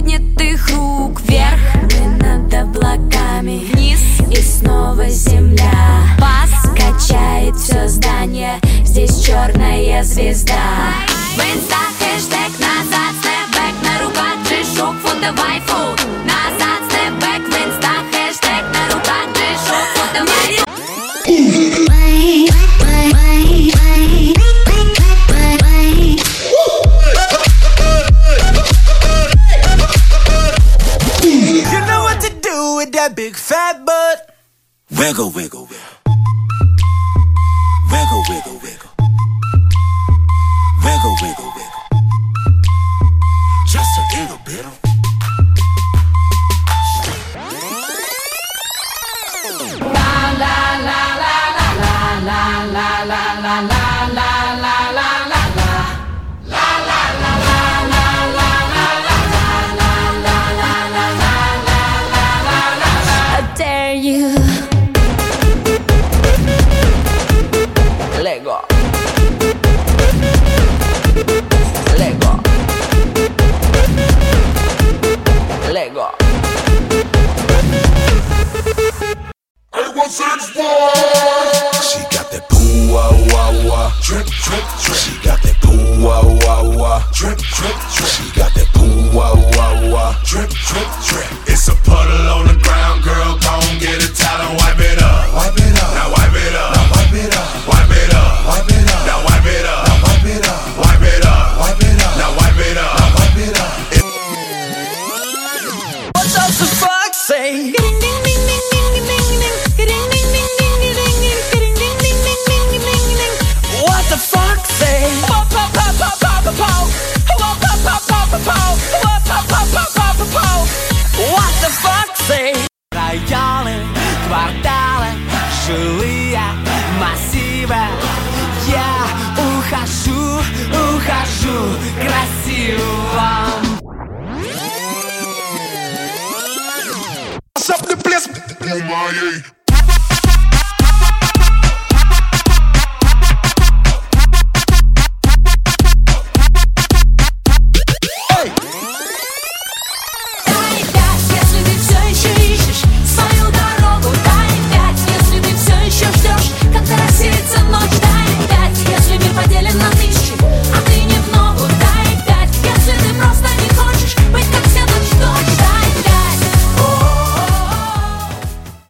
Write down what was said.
поднятых рук вверх. Мы над облаками, вниз и снова земля. Вас качает все здание, здесь черная звезда. В инста хэштег назад, степбэк, на руках джишок, фото вайфу. Назад, степбэк, в инста хэштег, на руках джишок, фото вайфу. You know what to do with that big fat butt. Wiggle, wiggle, wiggle. Wiggle, wiggle, wiggle. Wiggle, wiggle, wiggle. Just a little bit of. La la la la la la la la la la la la la la. You Lego Lego Lego. She got that poo wah wah wah, drip drip drip. She got that poo wah wah wah, drip drip drip. She got that poo wah wah wah, drip drip drip. It's a puddle on the ground, girl. Gon' get a towel and wipe it up. Wipe it up. Now wipe it up. Now wipe it up. Wipe it up. Wipe it up. Now wipe it up. Now wipe it up. Wipe it up. Wipe it up. Now wipe it up. Now wipe it up. What does the fuck say? What the fuck say? What the fuck say? Районы, кварталы, жилые массивы. Я ухожу, ухожу красиво. Up the place,